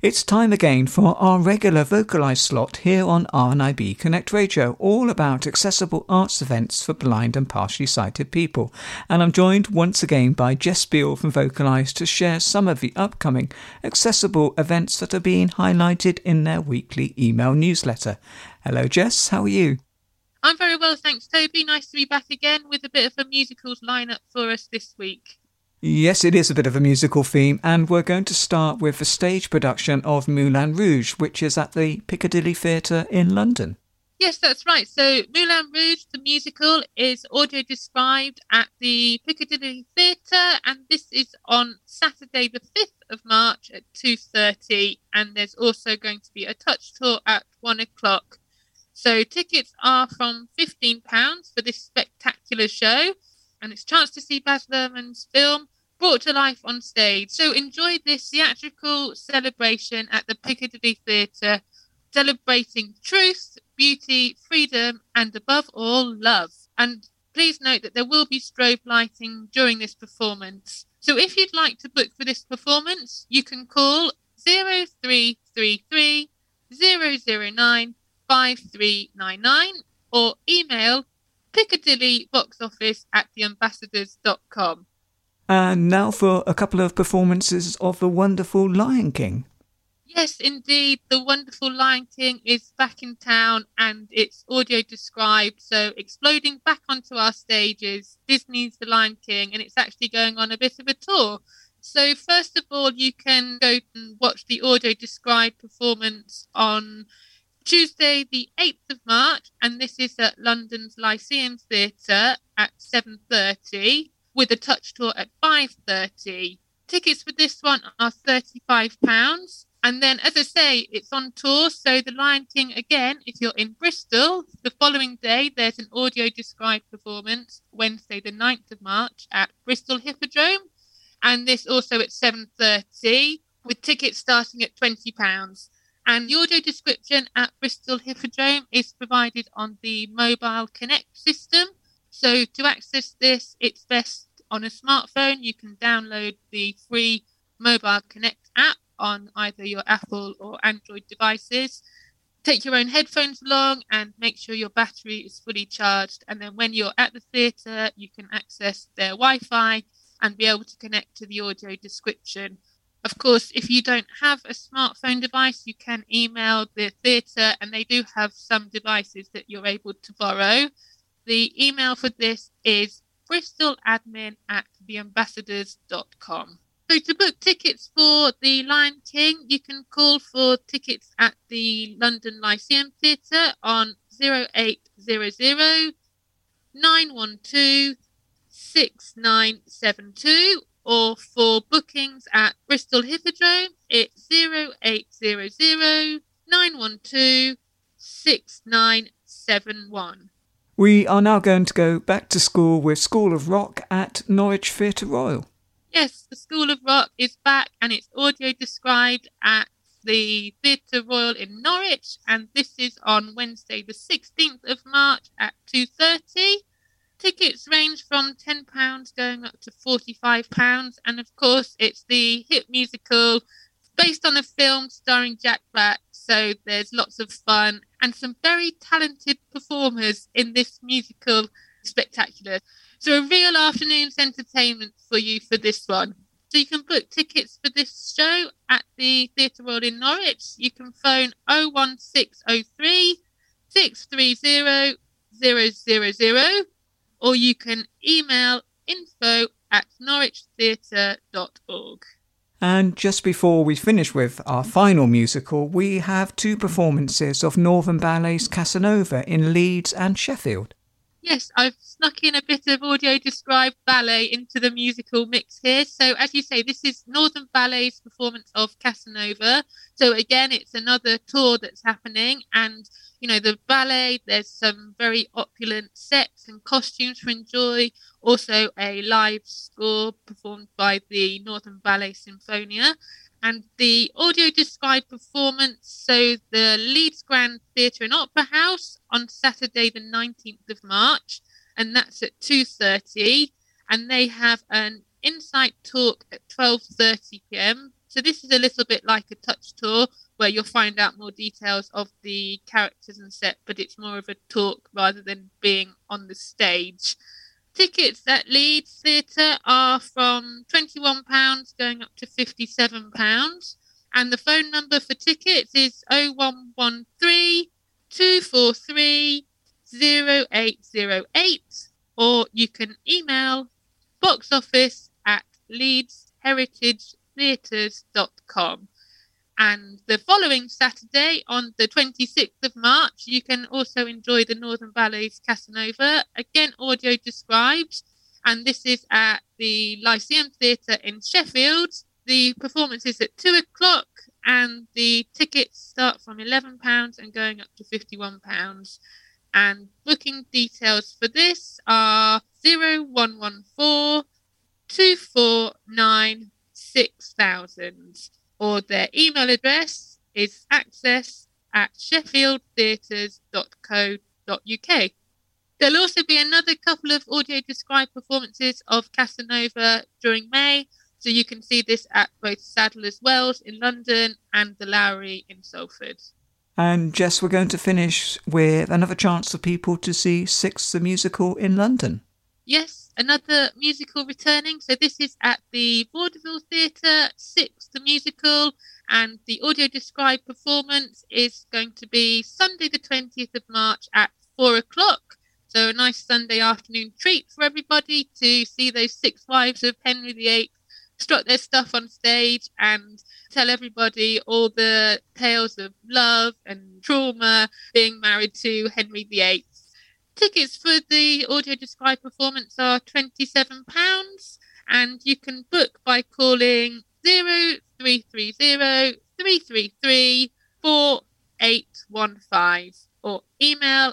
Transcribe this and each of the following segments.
It's time again for our regular Vocalise slot here on RNIB Connect Radio, all about accessible arts events for blind and partially sighted people. And I'm joined once again by Jess Beale from Vocalise to share some of the upcoming accessible events that are being highlighted in their weekly email newsletter. Hello Jess, how are you? I'm very well, thanks Toby. Nice to be back again with a bit of a musicals lineup for us this week. Yes, it is a bit of a musical theme, and we're going to start with the stage production of Moulin Rouge, which is at the Piccadilly Theatre in London. Yes, that's right. So Moulin Rouge, the musical, is audio described at the Piccadilly Theatre, and this is on Saturday the 5th of March at 2:30, and there's also going to be a touch tour at 1 o'clock. So tickets are from £15 for this spectacular show, and it's a chance to see Baz Luhrmann's film brought to life on stage. So enjoy this theatrical celebration at the Piccadilly Theatre, celebrating truth, beauty, freedom, and above all, love. And please note that there will be strobe lighting during this performance. So if you'd like to book for this performance, you can call 0333 009 5399 or email Piccadilly box office at theambassadors.com. And now for a couple of performances of The Wonderful Lion King. Yes, indeed. The Wonderful Lion King is back in town and it's audio described. So exploding back onto our stages, Disney's The Lion King, and it's actually going on a bit of a tour. So first of all, you can go and watch the audio described performance on Tuesday the 8th of March, and this is at London's Lyceum Theatre at 7:30 with a touch tour at 5:30. Tickets for this one are £35. And then, as I say, it's on tour. So The Lion King, again, if you're in Bristol, the following day, there's an audio described performance, Wednesday the 9th of March at Bristol Hippodrome. And this also at 7:30 with tickets starting at £20. And the audio description at Bristol Hippodrome is provided on the Mobile Connect system. So to access this, it's best on a smartphone. You can download the free Mobile Connect app on either your Apple or Android devices. Take your own headphones along and make sure your battery is fully charged. And then when you're at the theatre, you can access their Wi-Fi and be able to connect to the audio description. Of course, if you don't have a smartphone device, you can email the theatre, and they do have some devices that you're able to borrow. The email for this is bristoladmin@theambassadors.com. So to book tickets for The Lion King, you can call for tickets at the London Lyceum Theatre on 0800 912 6972, or for bookings at Bristol Hippodrome, it's 0800 912 6971. We are now going to go back to school with School of Rock at Norwich Theatre Royal. Yes, the School of Rock is back and it's audio described at the Theatre Royal in Norwich, and this is on Wednesday the 16th of March at 2:30. Tickets range from £10 going up to £45, and of course it's the hit musical based on a film starring Jack Black, so there's lots of fun and some very talented performers in this musical spectacular. So a real afternoon's entertainment for you for this one. So you can book tickets for this show at the Theatre Royal in Norwich. You can phone 01603 630 000, or you can email info@norwichtheatre.org. And just before we finish with our final musical, we have two performances of Northern Ballet's Casanova in Leeds and Sheffield. Yes, I've snuck in a bit of audio described ballet into the musical mix here. So as you say, this is Northern Ballet's performance of Casanova. So again, it's another tour that's happening, and you know, the ballet, there's some very opulent sets and costumes to enjoy. Also a live score performed by the Northern Ballet Symphonia. And the audio described performance, so the Leeds Grand Theatre and Opera House on Saturday the 19th of March, and that's at 2:30. And they have an insight talk at 12:30 p.m. So this is a little bit like a touch tour where you'll find out more details of the characters and set, but it's more of a talk rather than being on the stage. Tickets at Leeds Theatre are from £21 going up to £57. And the phone number for tickets is 0113 243 0808, or you can email boxoffice@leedsheritagetheatres.com. And the following Saturday, on the 26th of March, you can also enjoy the Northern Ballet's Casanova, again audio described, and this is at the Lyceum Theatre in Sheffield. The performance is at 2 o'clock, and the tickets start from £11 and going up to £51. And booking details for this are 0114 249 6000. Or their email address is access@sheffieldtheatres.co.uk. There'll also be another couple of audio described performances of Casanova during May, so you can see this at both Sadler's Wells in London and the Lowry in Salford. And Jess, we're going to finish with another chance for people to see Six the Musical in London. Yes, another musical returning. So this is at the Vaudeville Theatre, Six the Musical, and the audio described performance is going to be Sunday the 20th of March at 4 o'clock. So a nice Sunday afternoon treat for everybody to see those six wives of Henry VIII strut their stuff on stage and tell everybody all the tales of love and trauma being married to Henry VIII. Tickets for the audio described performance are £27, and you can book by calling 0330 333 4815 or email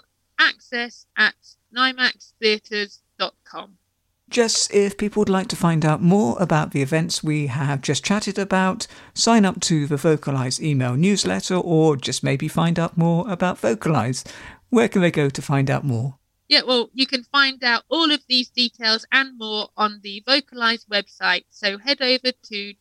access@nymaxtheatres.com. Jess, if people would like to find out more about the events we have just chatted about, sign up to the Vocalise email newsletter, or just maybe find out more about Vocalise, where can they go to find out more? Yeah, well, you can find out all of these details and more on the Vocalise website. So head over to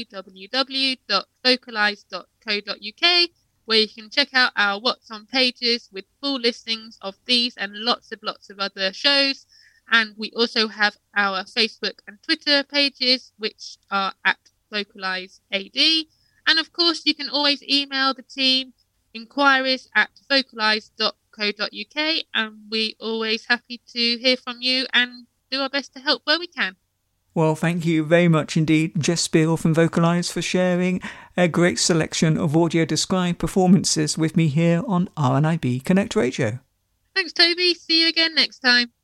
www.vocalise.co.uk, where you can check out our What's On pages with full listings of these and lots of other shows. And we also have our Facebook and Twitter pages, which are at Vocalise AD. And of course, you can always email the team, inquiries@vocalise.co.uk, and we're always happy to hear from you and do our best to help where we can. Well, thank you very much indeed, Jess Beale from Vocalise, for sharing a great selection of audio described performances with me here on RNIB Connect Radio. Thanks, Toby. See you again next time.